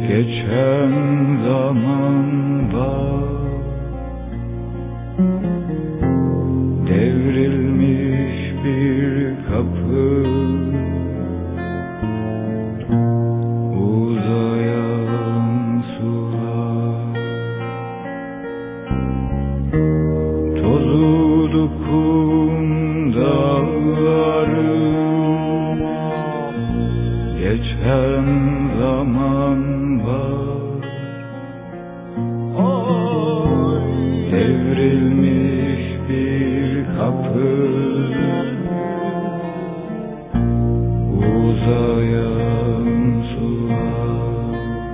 Geçen zaman var, devrilmiş bir kapı, uzayan sular, tozulu kum dağları. Geçen zaman var, devrilmiş bir kapı, uzayan sular.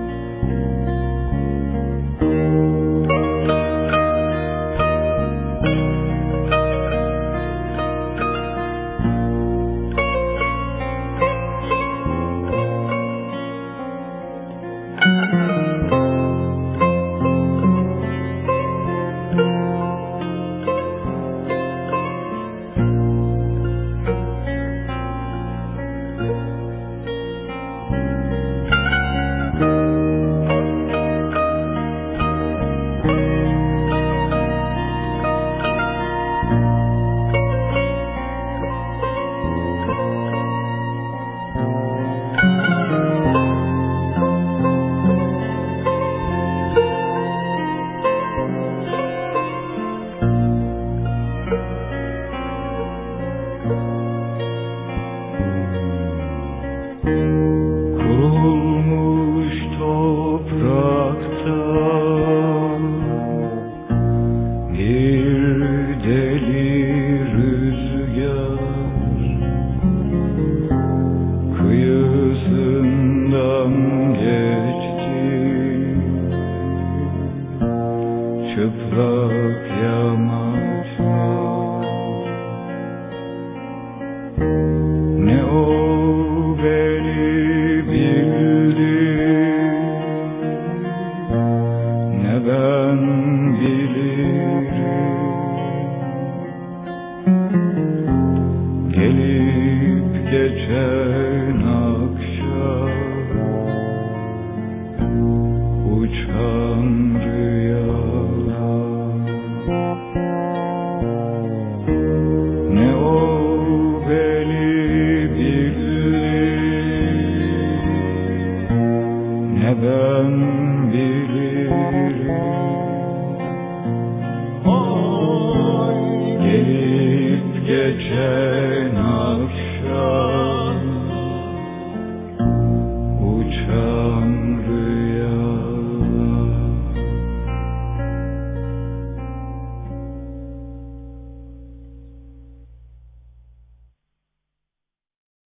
Kurulmuş toprakta bir deli rüzgar, kıyısından geçti çıplak yamaçlar. Ne o beni bildi, ne ben bilirim. Gelip geçen akşam, uçan rüyalar. Ne o beni ne ben bilirim. Gelip geçer